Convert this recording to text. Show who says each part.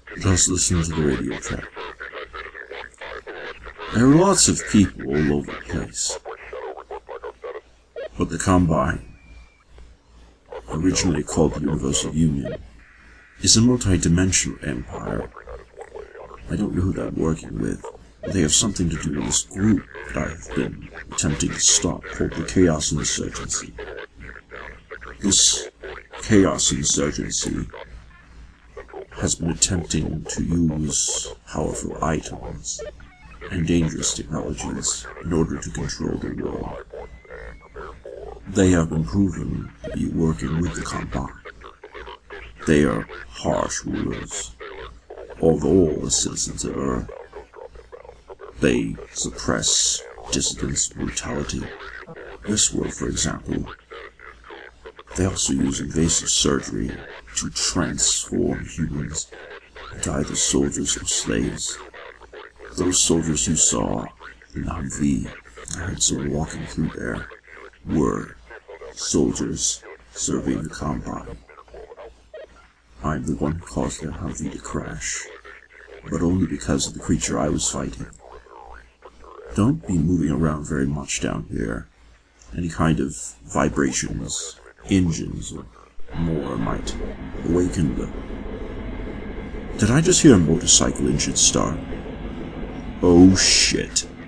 Speaker 1: Just listen to the radio track. There are lots of people all over the place. But the Combine, originally called the Universal Union, is a multi-dimensional empire. I don't know who they're working with, but they have something to do with this group that I have been attempting to stop, called the Chaos Insurgency. This Chaos Insurgency has been attempting to use powerful items and dangerous technologies in order to control the world. They have been proven to be working with the Combine. They are harsh rulers of all the citizens of Earth. They suppress dissidents' brutality. This world, for example. They also use invasive surgery to transform humans into either soldiers or slaves. Those soldiers you saw in the Humvee, I heard someone walking through there, were soldiers serving the Combine. I'm the one who caused that Humvee to crash, but only because of the creature I was fighting. Don't be moving around very much down here. Any kind of vibrations, engines, or more might awaken the... Did I just hear a motorcycle engine start? Oh shit.